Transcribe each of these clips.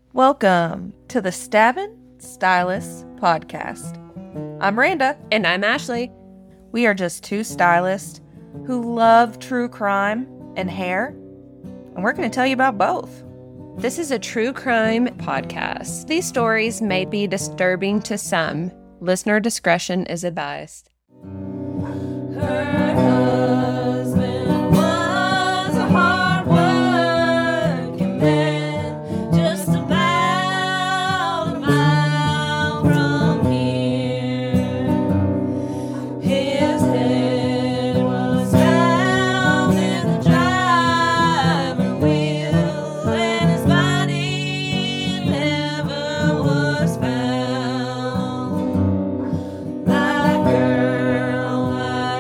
Welcome to the Stabbin' Stylists podcast. I'm Randa. And I'm Ashley. We are just two stylists who love true crime and hair, and we're going to tell you about both. This is a true crime podcast. These stories may be disturbing to some. Listener discretion is advised. Her husband was a hard-working man, just about a mile from here. His head was found in the driver's wheel, and his body never was found. My girl,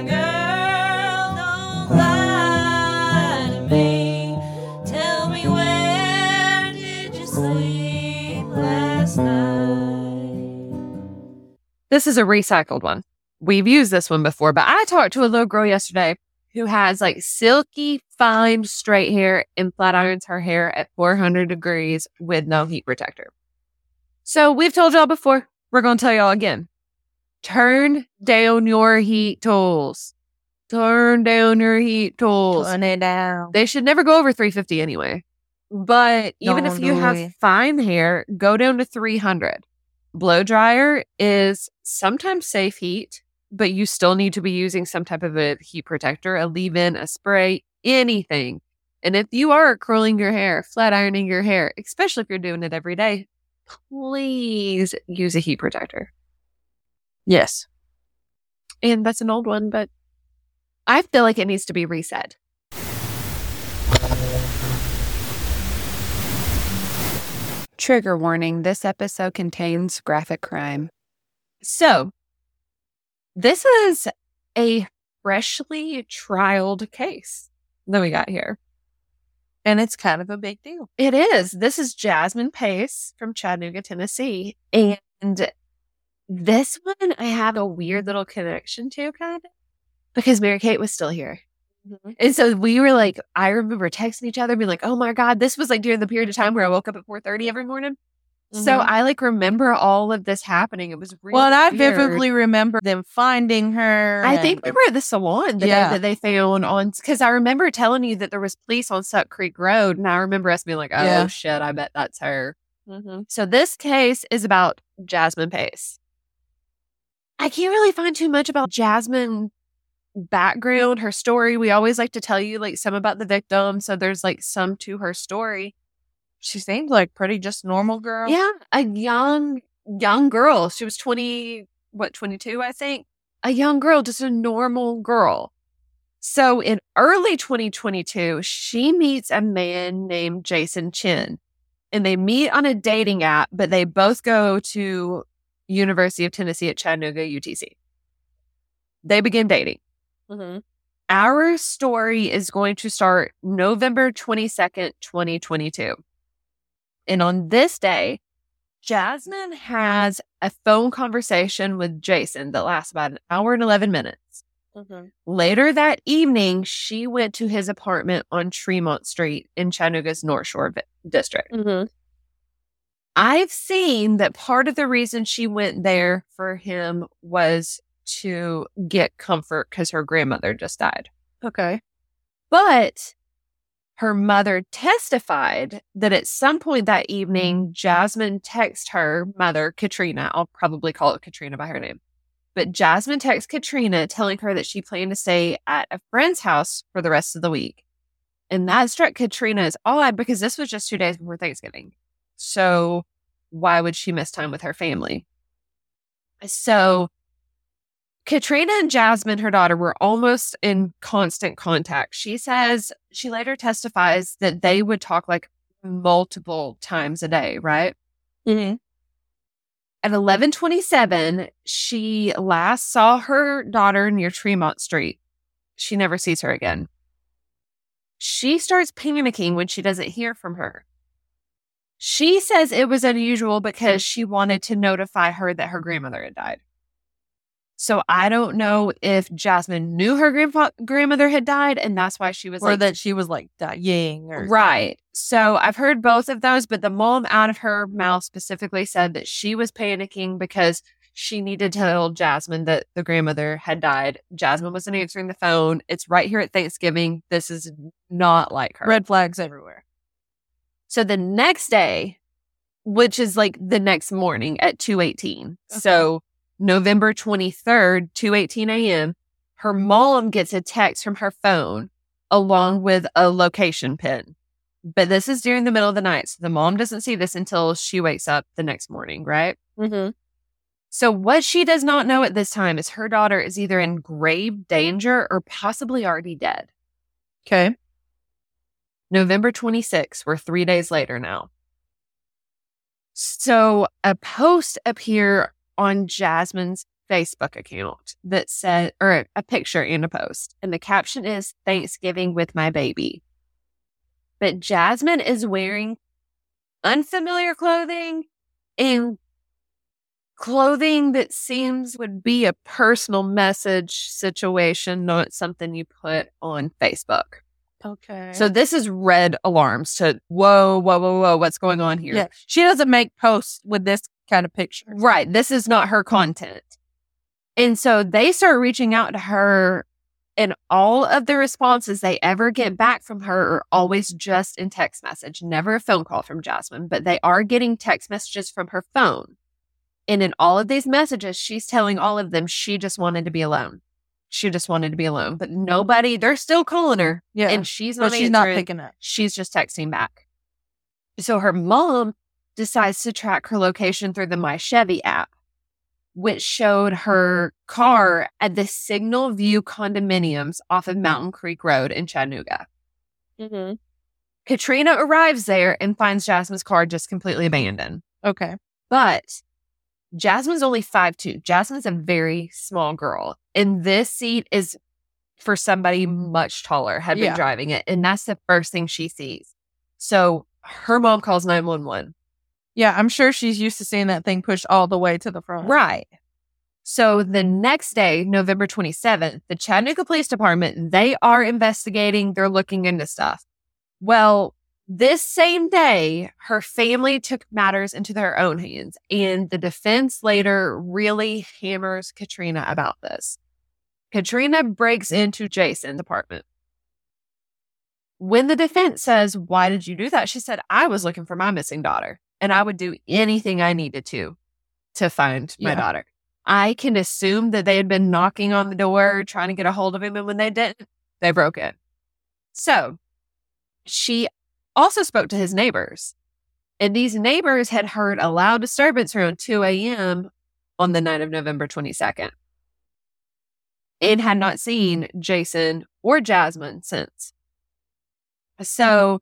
don't lie to me. Tell me, where did you sleep last night? This is a recycled one. We've used this one before, but I talked to a little girl yesterday who has like silky, fine, straight hair and flat irons her hair at 400 degrees with no heat protector. So we've told y'all before. We're going to tell y'all again. Turn down your heat tools. Turn down your heat tools. Turn it down. They should never go over 350 anyway. But even if Don't you do have it. fine hair, go down to 300. Blow dryer is sometimes safe heat, but you still need to be using some type of a heat protector, a leave-in, a spray, anything. And if you are curling your hair, flat ironing your hair, especially if you're doing it every day, please use a heat protector. Yes. And that's an old one, but I feel like it needs to be reset. Trigger warning, this episode contains graphic crime. So, this is a freshly trialed case that we got here. And it's kind of a big deal. It is. This is Jasmine Pace from Chattanooga, Tennessee. And this one I have a weird little connection to, kind of, because Mary Kate was still here. And so we were like, I remember texting each other, being like, oh my God, this was like during the period of time where I woke up at 4:30 every morning. So I like remember all of this happening. It was really Well, and I weird. vividly remember them finding her. I and- think we were at the salon the day that they found on, because I remember telling you that there was police on Suck Creek Road. And I remember us being like, oh Yeah. shit, I bet that's her. So this case is about Jasmine Pace. I can't really find too much about Jasmine background, her story. We always like to tell you like some about the victim. So there's like some to her story. She seemed like pretty just normal girl. Yeah, a young girl. She was 22, I think. A young girl, just a normal girl. So in early 2022, she meets a man named Jason Chin. And they meet on a dating app, but they both go to University of Tennessee at Chattanooga, UTC. They begin dating. Our story is going to start November 22nd, 2022. And on this day, Jasmine has a phone conversation with Jason that lasts about an hour and 11 minutes. Later that evening, she went to his apartment on Tremont Street in Chattanooga's North Shore district. I've seen that part of the reason she went there for him was to get comfort because her grandmother just died. Okay. But her mother testified that at some point that evening, Jasmine texted her mother, Katrina. I'll probably call it Katrina by her name. But Jasmine texted Katrina telling her that she planned to stay at a friend's house for the rest of the week. And that struck Katrina as odd because this was just 2 days before Thanksgiving. So why would she miss time with her family? So Katrina and Jasmine, her daughter, were almost in constant contact. She says, she later testifies that they would talk like multiple times a day, right? At 11:27, she last saw her daughter near Tremont Street. She never sees her again. She starts panicking when she doesn't hear from her. She says it was unusual because she wanted to notify her that her grandmother had died. So I don't know if Jasmine knew her grandmother had died, and that's why she was Or like, that she was like dying or right. So I've heard both of those, but the mom out of her mouth specifically said that she was panicking because she needed to tell Jasmine that the grandmother had died. Jasmine wasn't answering the phone. It's right here at Thanksgiving. This is not like her. red flags everywhere. So the next day, which is like the next morning at 2:18. So November 23rd, 2:18 a.m., her mom gets a text from her phone along with a location pin. But this is during the middle of the night. So the mom doesn't see this until she wakes up the next morning, right? Mm-hmm. So what she does not know at this time is her daughter is either in grave danger or possibly already dead. Okay. November 26th, we're 3 days later now. So a post appeared on Jasmine's Facebook account that said, or a picture and a post, and the caption is Thanksgiving with my baby. But Jasmine is wearing unfamiliar clothing and clothing that seems would be a personal message situation, not something you put on Facebook. Okay. So this is red alarms to whoa, what's going on here? yeah, she doesn't make posts with this kind of picture. Right. This is not her content. And so they start reaching out to her, and all of the responses they ever get back from her are always just in text message, never a phone call from Jasmine, but they are getting text messages from her phone. And in all of these messages, she's telling all of them she just wanted to be alone. She just wanted to be alone, but nobody, they're still calling her. Yeah. And she's But not she's not answering. picking up. She's just texting back. So her mom decides to track her location through the My Chevy app, which showed her car at the Signal View condominiums off of Mountain Creek Road in Chattanooga. Mm-hmm. Katrina arrives there and finds Jasmine's car just completely abandoned. Okay. But Jasmine's only 5'2". Jasmine's a very small girl. And this seat is for somebody much taller, had been Yeah. driving it. And that's the first thing she sees. So her mom calls 911. Yeah, I'm sure she's used to seeing that thing pushed all the way to the front. Right. So the next day, November 27th, the Chattanooga Police Department, they are investigating. They're looking into stuff. Well, this same day, her family took matters into their own hands, and the defense later really hammers Katrina about this. Katrina breaks into Jason's apartment. When the defense says, "Why did you do that?" she said, "I was looking for my missing daughter, and I would do anything I needed to find my Yeah. daughter." I can assume that they had been knocking on the door, trying to get a hold of him, and when they didn't, they broke in. So she also spoke to his neighbors, and these neighbors had heard a loud disturbance around 2 a.m. on the night of November 22nd and had not seen Jason or Jasmine since. So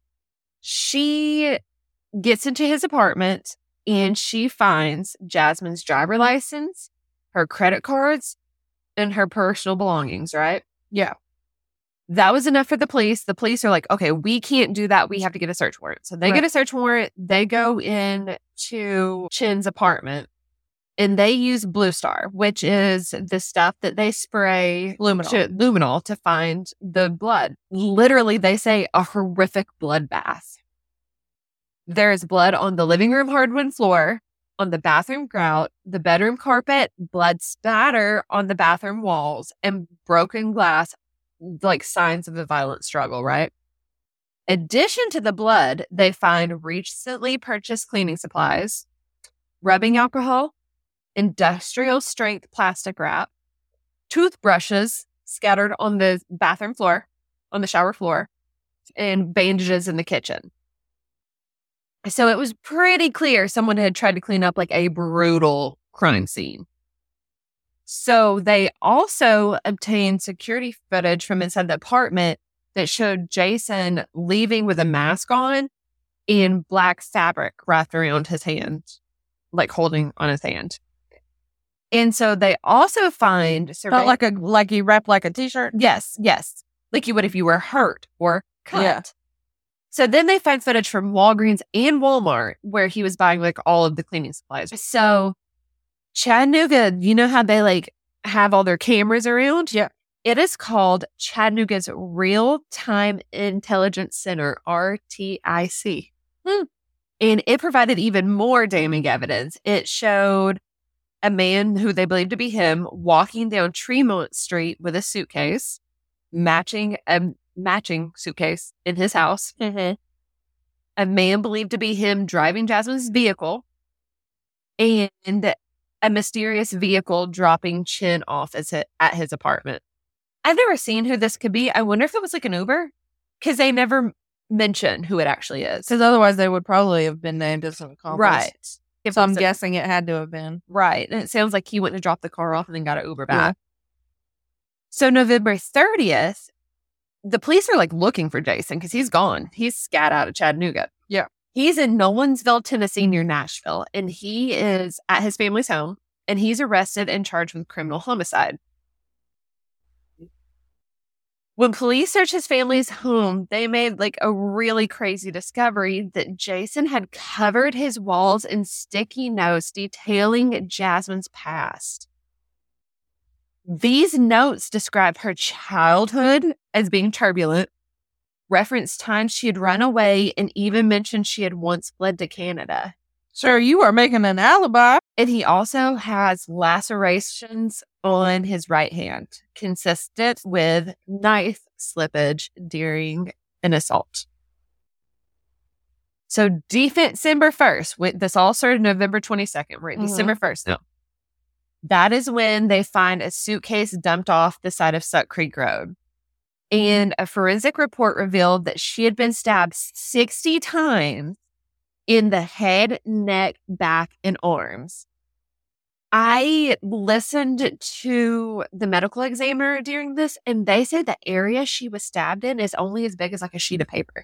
she gets into his apartment and she finds Jasmine's driver license, her credit cards, and her personal belongings, right? Yeah. That was enough for the police. The police are like, okay, we can't do that. We have to get a search warrant. So they Right. get a search warrant. They go in to Chin's apartment and they use Blue Star, which is the stuff that they spray luminol to find the blood. Literally, they say a horrific bloodbath. There is blood on the living room hardwood floor, on the bathroom grout, the bedroom carpet, blood spatter on the bathroom walls, and broken glass, like signs of a violent struggle, right? Addition to the blood, they find recently purchased cleaning supplies, rubbing alcohol, industrial strength plastic wrap, toothbrushes scattered on the bathroom floor, on the shower floor, and bandages in the kitchen. So it was pretty clear someone had tried to clean up like a brutal crime scene. So they also obtained security footage from inside the apartment that showed Jason leaving with a mask on and black fabric wrapped around his hand, like holding on his hand. And so they also find Not like you wrap like a t-shirt. Yes. Like you would if you were hurt or cut. Yeah. So then they find footage from Walgreens and Walmart where he was buying like all of the cleaning supplies. So Chattanooga, you know how they like have all their cameras around. Yeah. It is called Chattanooga's Real Time Intelligence Center, RTIC. And it provided even more damning evidence. It showed a man who they believed to be him walking down Tremont Street with a suitcase, matching suitcase in his house. Mm-hmm. A man believed to be him driving Jasmine's vehicle, and a mysterious vehicle dropping Chin off at his apartment. I've never seen who this could be. I wonder if it was like an Uber, because they never mention who it actually is. Because otherwise they would probably have been named as an accomplice. Right. If So I'm it was guessing it had to have been. right. And it sounds like he went to drop the car off and then got an Uber back. Yeah. So November 30th, the police are like looking for Jason because he's gone. He's scat out of Chattanooga. Yeah. He's in Nolensville, Tennessee, near Nashville, and he is at his family's home, and he's arrested and charged with criminal homicide. When police searched his family's home, they made like a really crazy discovery that Jason had covered his walls in sticky notes detailing Jasmine's past. These notes describe her childhood as being turbulent, reference times she had run away, and even mentioned she had once fled to Canada. Sir, you are making an alibi. And he also has lacerations on his right hand, consistent with knife slippage during an assault. So December 1st, this all started November 22nd, right? Mhm. December 1st. No. That is when they find a suitcase dumped off the side of Suck Creek Road. And a forensic report revealed that she had been stabbed 60 times in the head, neck, back, and arms. I listened to the medical examiner during this, and they said the area she was stabbed in is only as big as like a sheet of paper.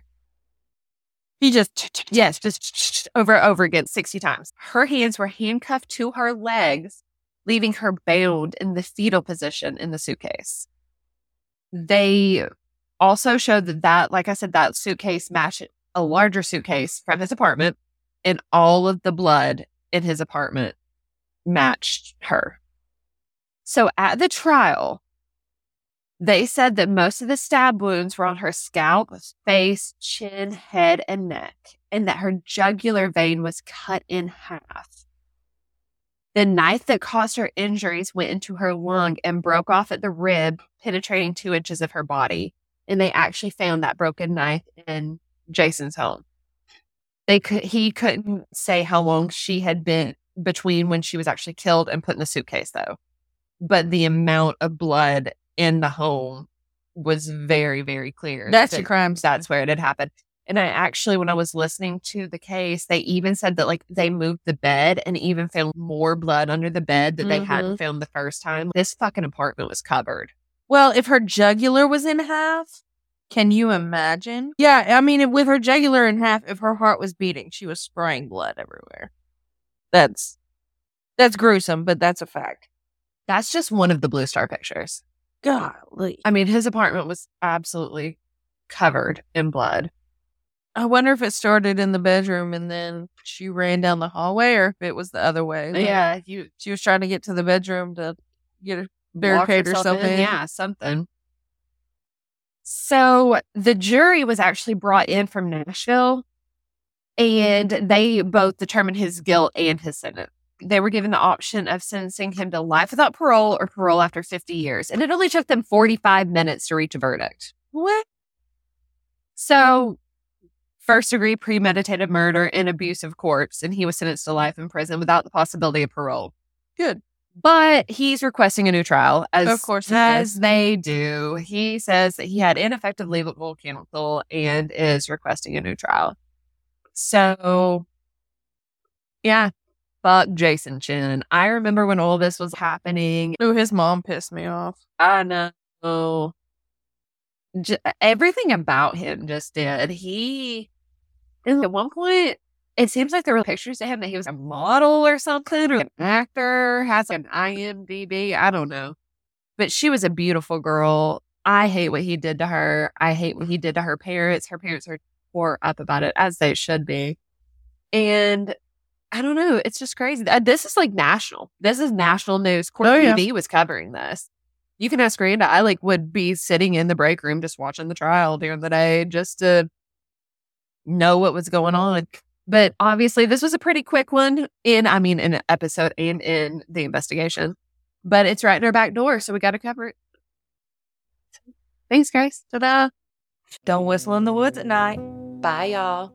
He just Yes, just over and over again, 60 times. Her hands were handcuffed to her legs, leaving her bound in the fetal position in the suitcase. They also showed that, like I said, that suitcase matched a larger suitcase from his apartment, and all of the blood in his apartment matched her. So at the trial, they said that most of the stab wounds were on her scalp, face, chin, head, and neck, and that her jugular vein was cut in half. The knife that caused her injuries went into her lung and broke off at the rib, penetrating 2 inches of her body. And they actually found that broken knife in Jason's home. He couldn't say how long she had been between when she was actually killed and put in the suitcase, though. But the amount of blood in the home was very, very clear. That's that your crime scene. That's where it had happened. And I actually, when I was listening to the case, they even said that like they moved the bed and even found more blood under the bed that they hadn't found the first time. This fucking apartment was covered. Well, if her jugular was in half, can you imagine? Yeah, I mean, with her jugular in half, if her heart was beating, she was spraying blood everywhere. That's gruesome, but that's a fact. That's just one of the Blue Star pictures. Golly. I mean, his apartment was absolutely covered in blood. I wonder if it started in the bedroom and then she ran down the hallway, or if it was the other way. Like, Yeah, she was trying to get to the bedroom to get a locked barricade or herself something. in. Yeah, something. So the jury was actually brought in from Nashville, and they both determined his guilt and his sentence. They were given the option of sentencing him to life without parole or parole after 50 years. And it only took them 45 minutes to reach a verdict. What? So, first degree premeditated murder and abuse of corpse, and he was sentenced to life in prison without the possibility of parole. Good. But he's requesting a new trial, Of course he as is. they do. He says that he had ineffective legal counsel and is requesting a new trial. So, yeah, fuck Jason Chin. I remember when all this was happening. Ooh, his mom pissed me off. I know. Everything about him just did. At one point, it seems like there were pictures of him that he was a model or something, or an actor, has an IMDb. I don't know. But she was a beautiful girl. I hate what he did to her. I hate what he did to her parents. Her parents are tore up about it, as they should be. And I don't know. It's just crazy. This is like national. This is national news. Court Oh, yeah. TV was covering this. You can ask Randa. I like would be sitting in the break room just watching the trial during the day just to know what was going on. But obviously, this was a pretty quick one in an episode and in the investigation. But it's right in our back door, so we got to cover it. Thanks, guys. Ta-da. Don't whistle in the woods at night. Bye, y'all.